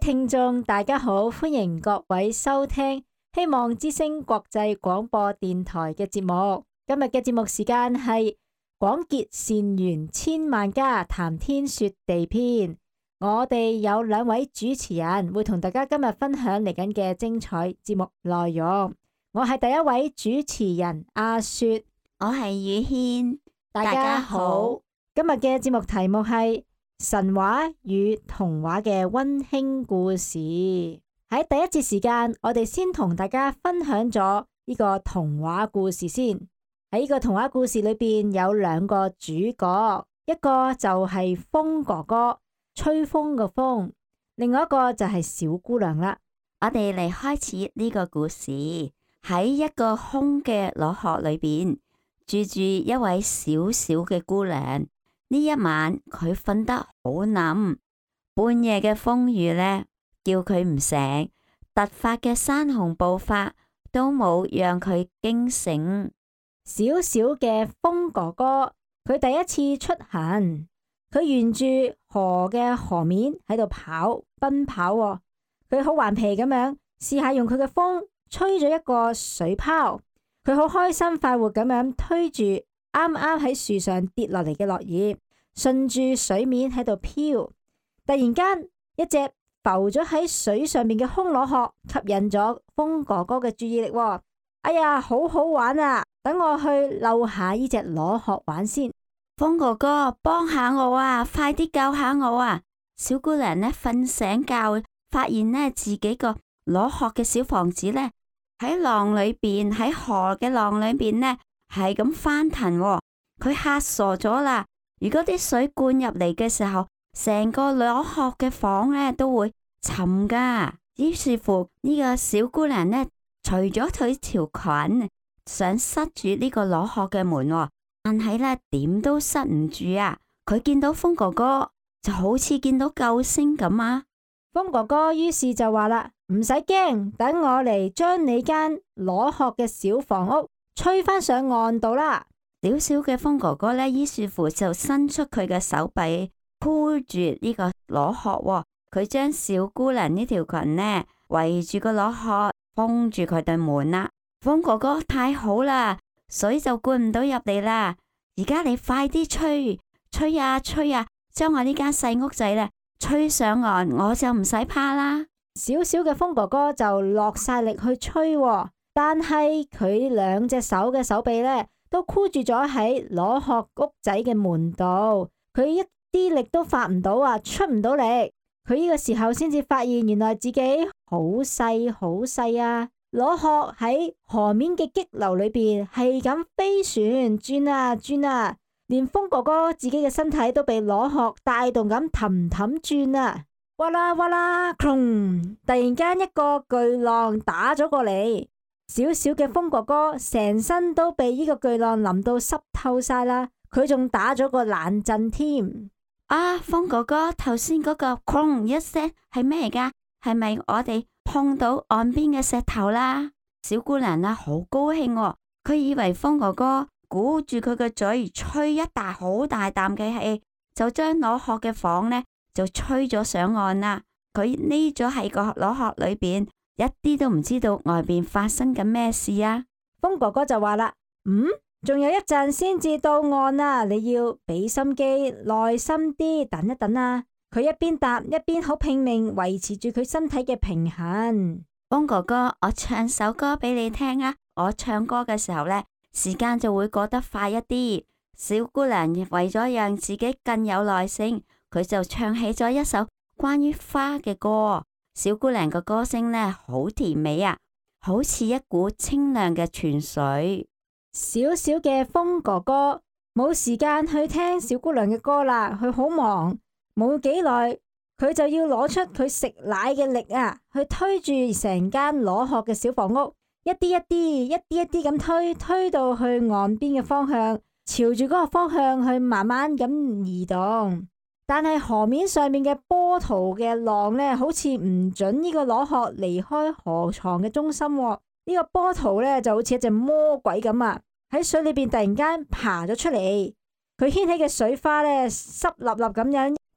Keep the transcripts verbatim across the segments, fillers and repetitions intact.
聽眾大家好，歡迎各位收聽希望之聲國際廣播電台嘅節目。今日嘅節目時間係廣結善緣千萬家，談天說地篇。我哋有兩位主持人會同大家今日分享嚟緊嘅精彩節目內容。我係第一位主持人阿雪， 我係宇軒， 大家好。今日嘅節目題目係神話與童話嘅溫馨故事。喺第一節時間，我哋先同大家分享咗呢個童話故事先。喺呢個童話故事裏邊有兩個主角，一個就係風哥哥，吹風嘅風；另外一個就係小姑娘啦。 我哋嚟開始呢個故事。喺一個空嘅螺殼裏邊，住住一位小小嘅姑娘。呢一晚佢瞓得好冧，半夜嘅風雨呢，叫佢唔醒，突發嘅山洪暴發都冇讓佢驚醒。 小小嘅風哥哥，佢第一次出行，佢沿住河嘅河面喺度跑奔跑，哦，佢好頑皮咁樣試下用佢嘅風吹咗一個水泡，佢好開心快活咁樣推住啱啱喺樹上跌落嚟嘅落葉，順住水面喺度飄。突然間，一隻浮咗喺水上面嘅空螺殼吸引咗風哥哥嘅注意力，哦。哎呀，好好玩啊！等我去溜下呢隻螺殼玩先。 風哥哥，幫下我啊！快啲救下我啊！小姑娘呢瞓醒覺，發現呢自己個螺殼嘅小房子呢喺浪裏邊，喺河嘅浪裏邊呢係咁翻騰，哦。佢嚇傻咗啦！如果啲水灌入嚟嘅時候，成個螺殼嘅房呢都會沉噶。於是乎呢，這個小姑娘呢，除咗佢條裙，想塞住呢個螺殼嘅門，哦，但係呢點都塞唔住啊！佢見到風哥哥就好似見到救星咁啊！ 風哥哥於是就話啦：唔使驚，等我嚟將你間螺殼嘅小房屋吹翻上岸度啦！ 小小嘅風哥哥呢，於是乎就伸出佢嘅手臂箍住呢個螺殼，哦，佢將小姑娘呢條裙呢圍住個螺殼，封住佢對門啦。風哥哥太好啦，水就灌唔到入嚟啦。而家你快啲吹，吹啊吹啊，將我呢間細屋仔呢吹上岸，我就唔使怕啦。 小小嘅風哥哥就落晒力去吹，哦，但係佢兩隻手嘅手臂呢都箍住咗喺螺殼屋仔嘅門度，佢一啲力都發唔到啊，出唔到力。佢呢個時候先至發現，原來自己好細好細啊！螺殼喺河面嘅激流裏邊係咁飛旋轉啊轉啊，連風哥哥自己嘅身體都被螺殼帶動咁氹氹轉啊！哇啦哇啦，轟！突然間一個巨浪打咗過嚟，小小嘅風哥哥成身都被呢個巨浪淋到濕透晒啦，佢仲打咗個冷震添。 啊，風哥哥，頭先嗰個轟一聲係咩噶？係咪我哋碰到岸邊嘅石頭啦？小姑娘啊，好高興哦！佢以為風哥哥鼓住佢嘅嘴，吹一大好大啖嘅氣，就將螺殼嘅房呢就吹咗上岸啦。佢匿咗喺個螺殼裏邊，一啲都唔知道外邊發生緊咩事啊！ 風哥哥就話啦：嗯，仲有一陣先至到岸啊！你要俾心機，耐心啲，等一等啊！佢一邊答一邊好拼命維持住佢身體嘅平衡。 風哥哥，我唱首歌俾你聽啊！我唱歌嘅時候呢，時間就會過得快一啲。小姑娘為咗讓自己更有耐性，佢就唱起咗一首關於花嘅歌。小姑娘嘅歌聲呢，好甜美啊，好似一股清亮嘅泉水。 小小嘅風哥哥冇時間去聽小姑娘嘅歌啦，佢好忙。冇幾耐，佢就要攞出佢食奶嘅力啊，去推住成間螺殼嘅小房屋，一啲一啲、一啲一啲咁推，推到去岸邊嘅方向，朝住嗰個方向去慢慢咁移動。但係河面上面嘅波濤嘅浪呢，好似唔准呢個螺殼離開河床嘅中心，哦。呢、這個波濤呢，就好似一隻魔鬼咁啊，喺水裏邊突然間爬咗出嚟，佢掀起嘅水花呢，濕立立咁樣。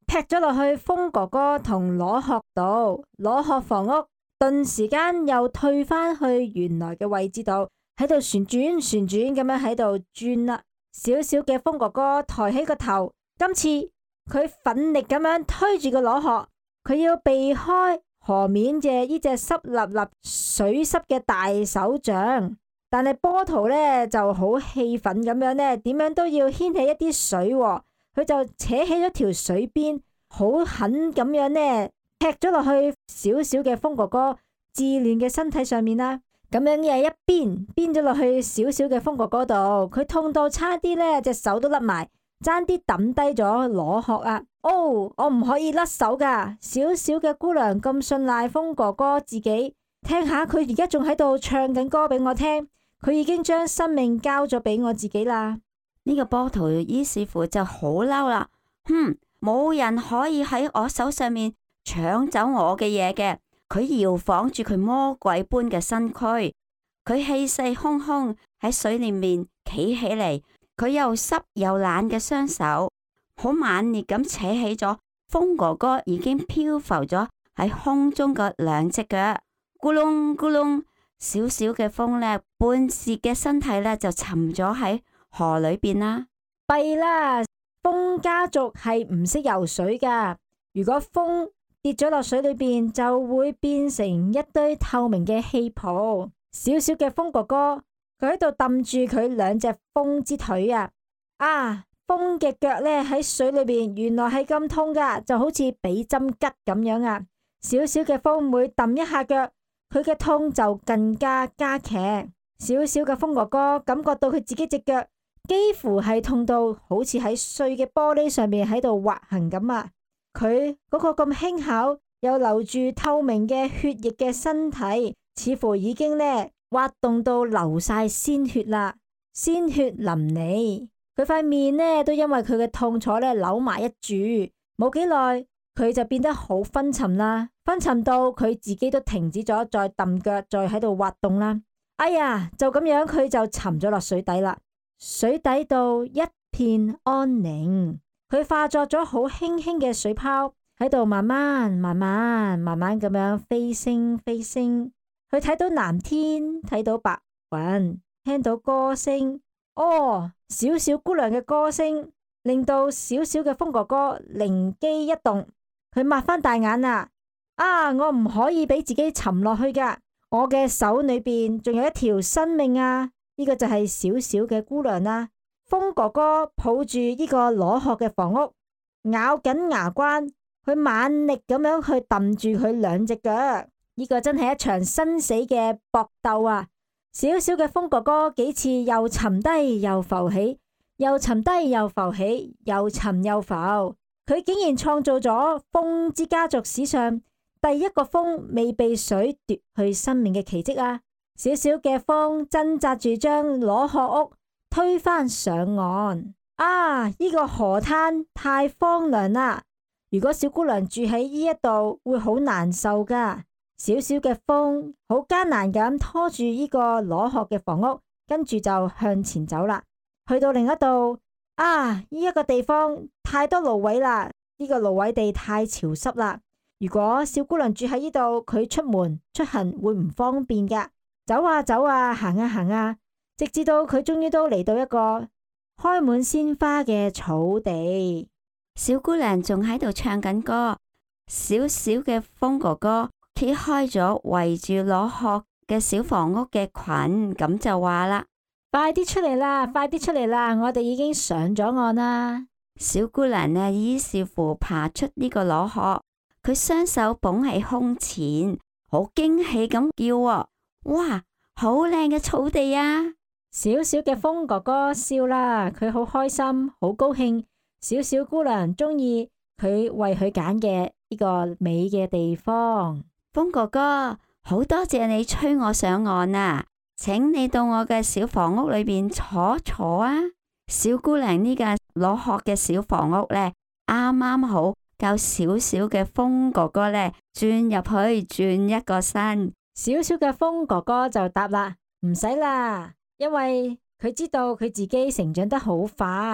劈咗落去風哥哥同螺殼度，螺殼房屋頓時間又退返去原來嘅位置度，喺度旋轉旋轉咁樣喺度轉啦。小小嘅風哥哥抬起個頭，今次佢奮力咁樣推住個螺殼，佢要避開河面嘅呢隻濕立立水濕嘅大手掌。但係波圖呢就好氣憤咁樣呢，點樣都要掀起一啲水喎，佢就扯起咗條水邊，好狠咁樣呢踢咗落去小小嘅風哥哥稚嫩嘅身體上面啦。咁樣嘅一邊邊咗落去小小嘅風哥哥度，佢痛到差啲呢隻手都甩埋，爭啲抌低咗螺殼啊！哦，我唔可以甩手噶，小小嘅姑娘咁信賴風哥哥自己，聽下佢而家仲喺度唱緊歌俾我聽。佢已經將生命交咗俾我自己啦。 呢個波圖於是乎就好嬲啦，哼，冇人可以喺我手上面搶走我嘅嘢嘅。佢搖晃住佢魔鬼般嘅身軀，佢氣勢洶洶喺水裏面企起嚟，佢又濕又懶嘅雙手，好猛烈咁扯起咗風哥哥已經漂浮咗喺空中嘅兩隻腳，咕隆咕隆。小小嘅風呢，半截嘅身體呢，就沉咗喺河裏邊啦。 弊啦，風家族係唔識游水噶。如果風跌咗落水裏邊，就會變成一堆透明嘅氣泡。小小嘅風哥哥，佢喺度揼住佢兩隻風之腿啊！啊，風嘅腳呢，喺水裏邊，原來係咁痛噶，就好似俾針吉咁樣啊！小小嘅風每揼一下腳，佢嘅痛就更加加劇。小小嘅風哥哥感覺到佢自己隻腳幾乎係痛到好似喺碎嘅玻璃上面喺度滑行咁啊！佢嗰個咁輕巧又流住透明嘅血液嘅身體，似乎已經呢滑動到流晒鮮血啦，鮮血淋漓。佢塊面呢都因為佢嘅痛楚呢扭埋一住，冇幾耐佢就變得好昏沉啦。昏沉到佢自己都停止咗再揼腳，再喺度滑動啦。哎呀，就咁樣佢就沉咗落水底啦。水底度一片安寧，佢化作咗好輕輕嘅水泡，喺度慢慢慢慢慢慢咁樣飛升飛升。佢睇到藍天，睇到白雲，聽到歌聲。哦，小小姑娘嘅歌聲令到小小嘅風哥哥靈機一動，佢擘翻大眼啦。啊！我唔可以俾自己沉落去噶，我嘅手裏邊仲有一條生命啊！呢個就係小小嘅姑娘啦。風哥哥抱住呢個螺殼嘅房屋，咬緊牙關，佢猛力咁樣去揼住佢兩隻腳。呢個真係一場生死嘅搏鬥啊！小小嘅風哥哥幾次又沉低又浮起，又沉低又浮起，又沉又浮。佢竟然創造咗風之家族史上第一個風未被水奪去生命嘅奇蹟啊！小小嘅風掙扎住將螺殼屋推返上岸。啊！呢個河灘太荒涼啦！如果小姑娘住喺呢一度，會好難受噶。小小嘅風好艱難咁拖住呢個螺殼嘅房屋，跟住就向前走啦。去到另一度，啊！呢一個地方太多蘆葦啦，呢個蘆葦地太潮濕啦。如果小姑娘住喺呢度，佢出門出行會唔方便噶。走啊走啊，行啊行啊，直至到佢終於都嚟到一個開滿鮮花嘅草地。 小姑娘仲喺度唱緊歌，小小嘅風哥哥揭開咗圍住螺殼嘅小房屋嘅裙，咁就話啦： 快啲出嚟啦，快啲出嚟啦，我哋已經上咗岸啦。 小姑娘呢，於是乎爬出呢個螺殼。佢雙手捧喺胸前，好驚喜咁叫：哇，好靚嘅草地啊！ 小小嘅風哥哥笑啦，佢好開心，好高興。小小姑娘中意佢為佢揀嘅呢個美嘅地方。 風哥哥，好多謝你催我上岸啊！請你到我嘅小房屋裏邊坐坐啊！小姑娘呢個螺殼嘅小房屋呢，啱啱好夠小小嘅風哥哥呢轉入去，轉一個身。 小小嘅風哥哥就答啦：唔使啦，因為佢知道佢自己成長得好快，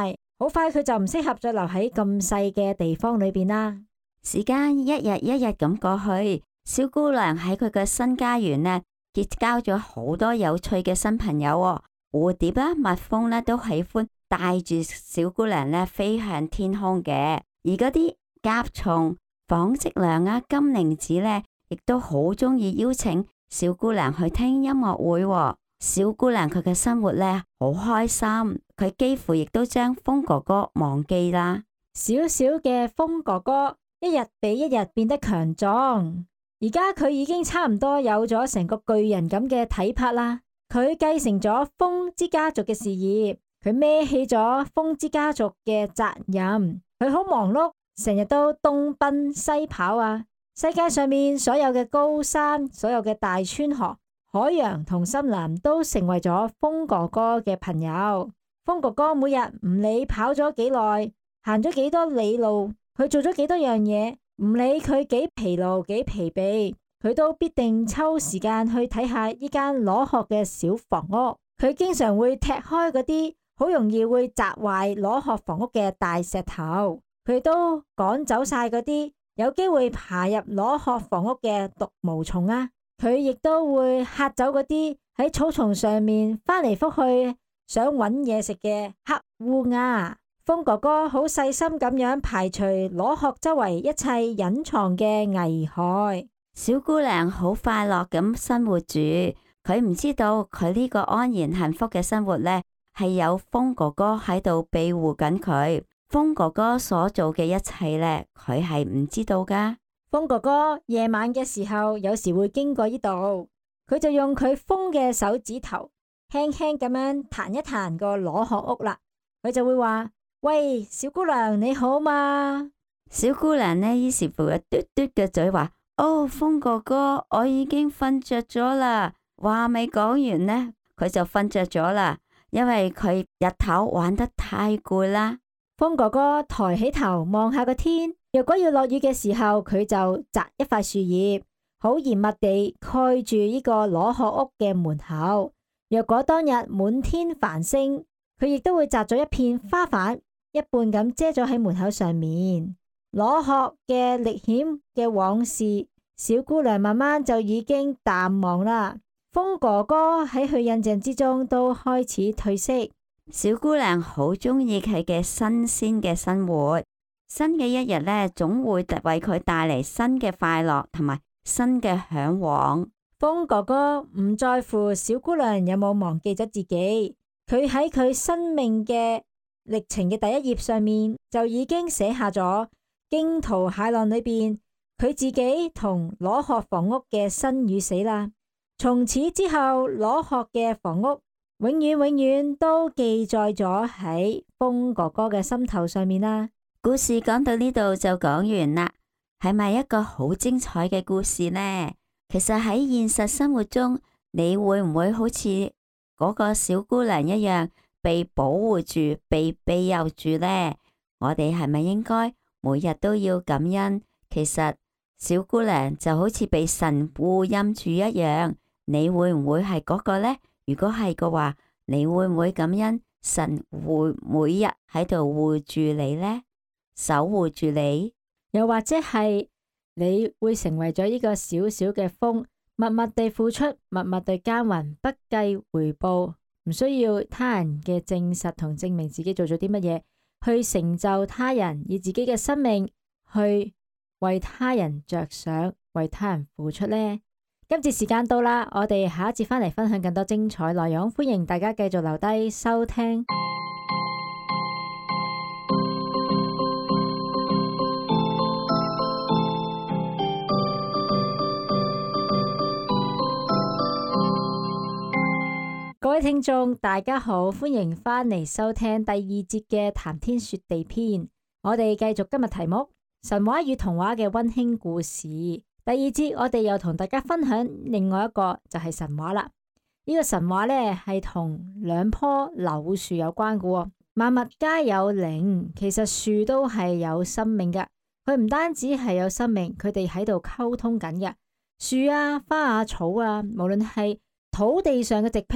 好快佢就唔適合再留喺咁細嘅地方裏邊啦。 時間一日一日咁過去，小姑娘喺佢嘅新家園呢，結交咗好多有趣嘅新朋友喎。蝴蝶啦、蜜蜂咧都喜歡帶住小姑娘咧飛向天空嘅，而嗰啲甲蟲、紡織娘啊、金鈴子咧，亦都好中意邀請小姑娘去聽音樂會喎。小姑娘佢嘅生活咧好開心，佢幾乎亦都將風哥哥忘記啦。 小小嘅風哥哥一日比一日變得強壯，而家佢已經差唔多有咗成個巨人咁嘅體魄啦。佢繼承咗風之家族嘅事業，佢孭起咗風之家族嘅責任，佢好忙碌，成日都東奔西跑啊！世界上面所有嘅高山，所有嘅大川河、海洋同森林都成為咗風哥哥嘅朋友。風哥哥每日唔理跑咗幾耐，行咗幾多里路，佢做咗幾多樣嘢，唔理佢幾疲勞幾疲憊，佢都必定抽時間去睇下呢間攞殼嘅小房屋。佢經常會踢開嗰啲好容易會砸壞攞殼房屋嘅大石頭，佢都趕走晒嗰啲有機會爬入攞殼房屋嘅毒毛蟲啊！佢亦都會嚇走嗰啲喺草叢上面翻嚟覆去想揾嘢食嘅黑烏鴉。風哥哥好細心咁樣排除攞殼周圍一切隱藏嘅危害。 小姑娘好快樂咁生活住，佢唔知道佢呢個安然幸福嘅生活呢，係有風哥哥喺度庇護緊佢。風哥哥所做嘅一切呢，佢係唔知道噶。 風哥哥夜晚嘅時候，有時會經過呢度，佢就用佢風嘅手指頭輕輕咁樣彈一彈個攞殼屋啦。佢就會話：喂，小姑娘你好嘛？ 小姑娘呢，於是乎就嘟嘟嘅嘴話：哦，風哥哥，我已經瞓着咗啦。話未講完呢，佢就瞓着咗啦，因為佢日頭玩得太攰啦。 風哥哥抬起頭望下個天，若果要落雨嘅時候，佢就摘一塊樹葉，好嚴密地蓋住呢個攞殼屋嘅門口。若果當日滿天繁星，佢亦都會摘咗一片花瓣，一半咁遮咗喺門口上面。攞殼嘅歷險嘅往事，小姑娘慢慢就已經淡忘啦。風哥哥喺佢印象之中都開始褪色。 小姑娘好中意佢嘅新鮮嘅生活，新嘅一日呢，總會為佢帶嚟新嘅快樂同埋新嘅向往。 風哥哥唔在乎小姑娘有冇忘記咗自己，佢喺佢生命嘅歷程嘅第一頁上面就已經寫下咗驚濤駭浪裏邊佢自己同攞殼房屋嘅生與死啦。從此之後，攞殼嘅房屋永遠永遠都記載咗喺風哥哥嘅心頭上面啦。 故事講到呢度就講完啦，係咪一個好精彩嘅故事呢？其實喺現實生活中，你會唔會好似嗰個小姑娘一樣被保護住、被庇佑住呢？我哋係咪應該每日都要感恩？其實小姑娘就好似被神護蔭住一樣，你會唔會係嗰個呢？如果係嘅話，你會唔會感恩神會每日喺度護住你呢？守護住你？ 又或者係你會成為咗呢個小小嘅風，默默地付出，默默地耕耘，不計回報，唔需要他人嘅證實同證明自己做咗啲乜嘢，去成就他人，以自己嘅生命去為他人着想，為他人付出呢？今次時間到啦，我哋下一節返嚟分享更多精彩內容，歡迎大家繼續留低收聽。各位聽眾，大家好，歡迎返嚟收聽第二節嘅談天說地篇。我哋繼續今日題目神話與童話嘅溫馨故事。第二節我哋又同大家分享另外一個就係神話啦。呢、這個神話呢係同兩棵柳樹有關嘅。萬物皆有靈，其實樹都係有生命嘅。佢唔單止係有生命，佢哋喺度溝通緊嘅。樹啊、花啊、草啊，無論係土地上嘅植被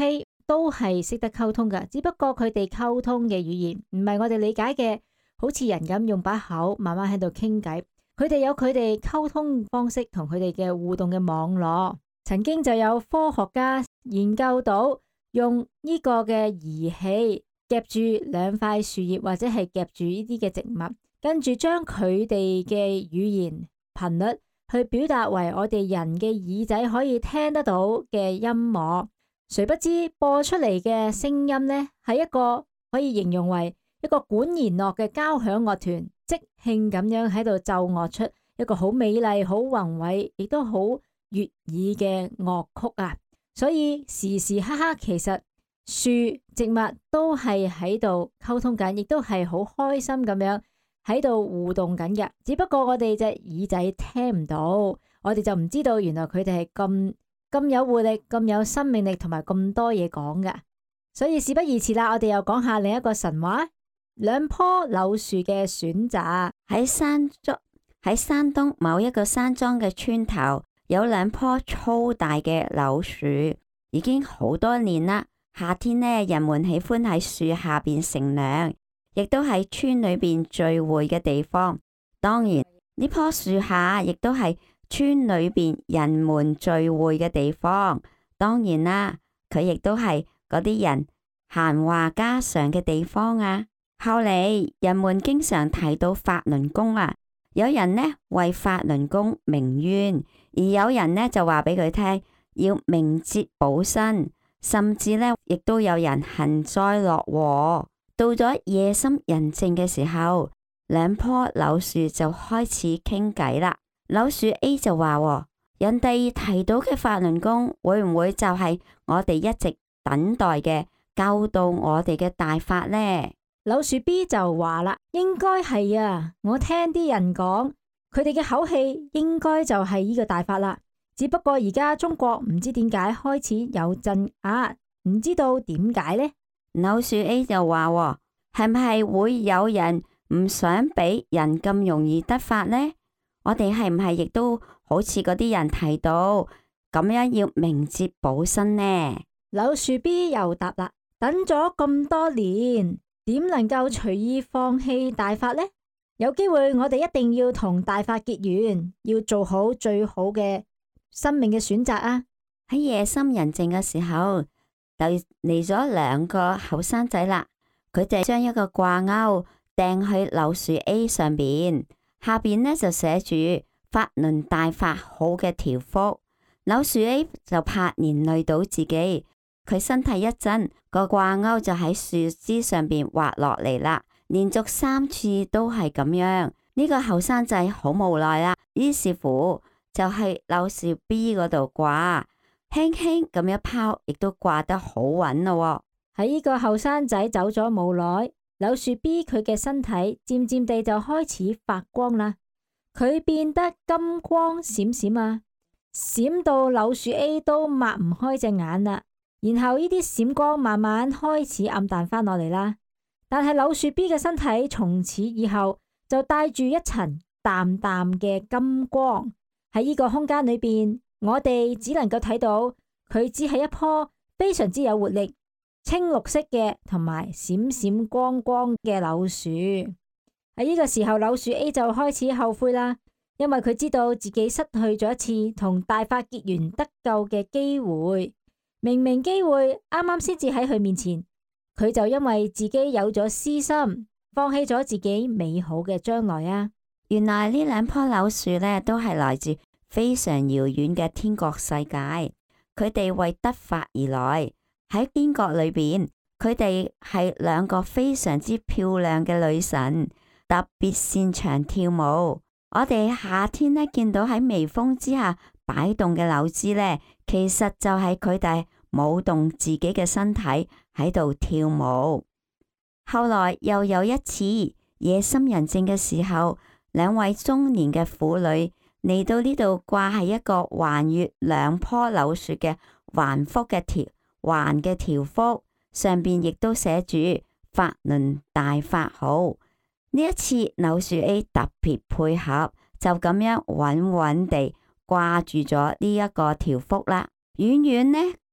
都係識得溝通噶，只不過佢哋溝通嘅語言唔係我哋理解嘅，好似人咁用把口慢慢喺度傾偈。佢哋有佢哋溝通方式同佢哋嘅互動嘅網絡。曾經就有科學家研究到，用呢個嘅儀器夾住兩塊樹葉或者係夾住呢啲嘅植物，跟住將佢哋嘅語言頻率去表達為我哋人嘅耳仔可以聽得到嘅音樂。誰不知播出嚟嘅聲音呢，係一個可以形容為一個管弦樂嘅交響樂團，即興咁樣喺度奏樂出一個好美麗、好宏偉，亦都好悅耳嘅樂曲啊！所以時時刻刻其實樹植物都係喺度溝通緊，亦都係好開心咁樣喺度互動緊嘅。只不過我哋隻耳仔聽唔到，我哋就唔知道原來佢哋係咁咁有活力、咁有生命力同埋咁多嘢講嘅。所以事不宜遲啦，我哋又講下另一個神話。兩棵柳樹嘅選擇。 喺山莊喺山東某一個山莊嘅村頭，有兩棵粗大嘅柳樹，已經好多年啦。夏天呢，人們喜歡喺樹下邊乘涼，亦都係村裏邊聚會嘅地方。當然呢棵樹下亦都係村裏邊人們聚會嘅地方。當然啦，佢亦都係嗰啲人閒話家常嘅地方啊。後嚟人們經常提到法輪功啊，有人呢為法輪功鳴冤，而有人呢就話俾佢聽要明哲保身，甚至呢亦都有人幸災樂禍。到咗夜深人靜嘅時候，兩棵柳樹就開始傾偈啦。柳樹 A 就話：人哋提到嘅法輪功會唔會就係我哋一直等待嘅救到我哋嘅大法呢？ 柳樹 B 就話啦，應該係啊，我聽啲人講，佢哋嘅口氣應該就係呢個大法啦。只不過而家中國唔知點解開始有鎮壓，唔知道點解呢？ 柳樹 A 就話：係咪會有人唔想俾人咁容易得法呢？我哋係唔係亦都好似嗰啲人提到咁樣要明哲保身呢？ 柳樹 B 又答啦，等咗咁多年，點能夠隨意放棄大法呢？有機會我哋一定要同大法結緣，要做好最好嘅生命嘅選擇啊！ 喺夜深人靜嘅時候，就嚟咗兩個後生仔啦。佢哋將一個掛鈎掟去柳樹 A 上邊，下邊呢就寫住法輪大法好嘅條幅。柳樹 A 就怕連累到自己，佢身體一震，個掛鈎就喺樹枝上邊滑落嚟啦。連續三次都係咁樣，呢個後生仔好無奈啦。於是乎就去柳樹 B 嗰度掛，輕輕咁一拋，亦都掛得好穩咯。 喺呢個後生仔走咗冇耐，柳樹 B 佢嘅身體漸漸地就開始發光啦，佢變得金光閃閃啊，閃到柳樹 A 都擘唔開隻眼啦。然後呢啲閃光慢慢開始暗淡翻落嚟啦，但係柳樹 B 嘅身體從此以後就帶住一層淡淡嘅金光。喺呢個空間裏邊，我哋只能夠睇到佢只係一棵非常之有活力、青綠色嘅同埋閃閃光光嘅柳樹。喺呢個時候，柳樹 A 就開始後悔啦，因為佢知道自己失去咗一次同大法結緣得救嘅機會。明明機會啱啱先至喺佢面前，佢就因為自己有咗私心，放棄咗自己美好嘅將來啊！ 原來呢兩棵柳樹呢，都係來自非常遙遠嘅天國世界，佢哋為得法而來。喺天國裏邊，佢哋係兩個非常之漂亮嘅女神，特別擅長跳舞。我哋夏天呢，見到喺微風之下擺動嘅柳枝呢，其實就係佢哋舞動自己嘅身體喺度跳舞。後來又有一次夜深人靜嘅時候，兩位中年嘅婦女嚟到呢度掛係一個橫越兩棵柳樹嘅橫幅嘅條橫嘅條幅，上邊亦都寫住法輪大法好。呢一次柳樹 A 特別配合，就咁樣穩穩地掛住咗呢一個條幅啦。遠遠呢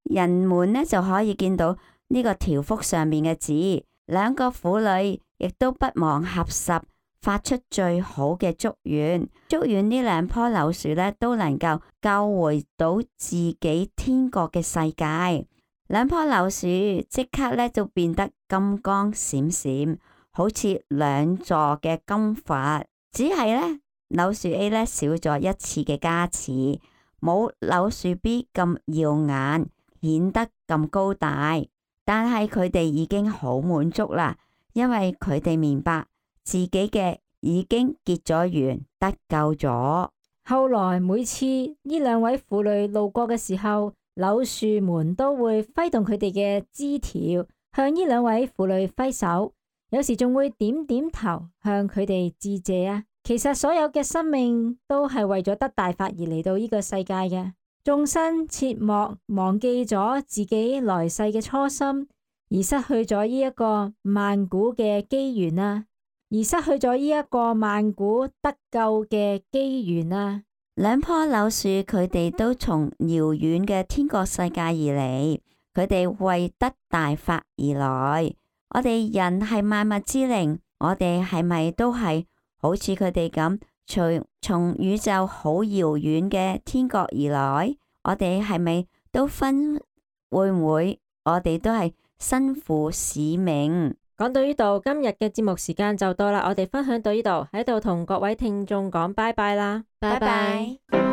人們呢就可以見到呢個條幅上面嘅字。兩個婦女亦都不忘合十，發出最好嘅祝願，祝願呢兩棵柳樹呢都能夠救回到自己天國嘅世界。兩棵柳樹即刻呢就變得金光閃閃，好似兩座嘅金佛。只係呢，柳樹 A 呢少咗一次嘅加持，冇柳樹 B 咁耀眼，顯得咁高大。但係佢哋已經好滿足啦，因為佢哋明白自己嘅已經結咗緣，得救咗。 後來每次呢兩位婦女路過嘅時候，柳樹們都會揮動佢哋嘅枝條，向呢兩位婦女揮手，有時仲會點點頭向佢哋致謝啊！其實所有嘅生命都係為咗得大法而嚟到呢個世界嘅。眾生切莫忘記咗自己來世嘅初心，而失去咗呢一個萬古嘅機緣啊！而失去咗呢一個萬古得救嘅機緣啊！ 兩棵柳樹，佢哋都從遙遠嘅天國世界而嚟，佢哋為得大法而來。我哋人係萬物之靈，我哋係咪都係好似佢哋咁？從從宇宙好遙遠嘅天國而來，我哋係咪都分會唔會？我哋都係身負使命。 講到呢度，今日嘅節目時間就到啦，我哋分享到呢度，喺度同各位聽眾講拜拜啦， 拜拜。